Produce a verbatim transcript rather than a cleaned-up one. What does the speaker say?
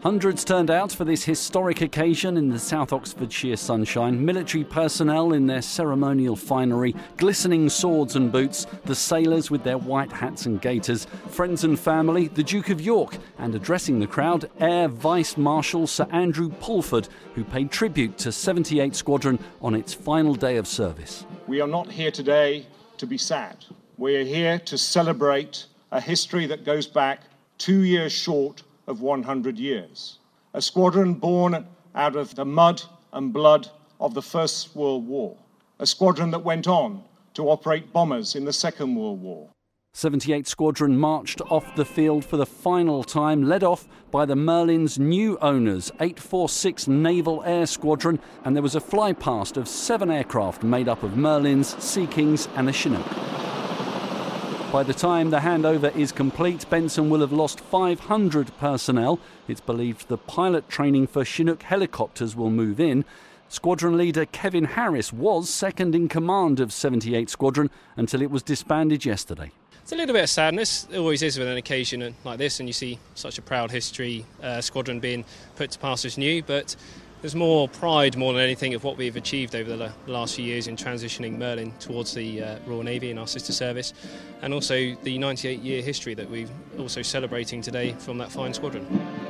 Hundreds turned out for this historic occasion in the South Oxfordshire sunshine. Military personnel in their ceremonial finery, glistening swords and boots, the sailors with their white hats and gaiters, friends and family, the Duke of York, and addressing the crowd, Air Vice Marshal Sir Andrew Pulford, who paid tribute to seventy-eight Squadron on its final day of service. We are not here today to be sad. We are here to celebrate a history that goes back two years short of one hundred years. A squadron born out of the mud and blood of the First World War. A squadron that went on to operate bombers in the Second World War. seventy-eight Squadron marched off the field for the final time, led off by the Merlin's new owners, eight forty-six Naval Air Squadron, and there was a flypast of seven aircraft made up of Merlins, Sea Kings and a Chinook. By the time the handover is complete, Benson will have lost five hundred personnel. It's believed the pilot training for Chinook helicopters will move in. Squadron leader Kevin Harris was second in command of seventy-eight Squadron until it was disbanded yesterday. It's a little bit of sadness. It always is with an occasion like this, and you see such a proud history uh, squadron being put to pastures new, but there's more pride, more than anything, of what we've achieved over the last few years in transitioning Merlin towards the uh, Royal Navy and our sister service, and also the ninety-eight year history that we're also celebrating today from that fine squadron.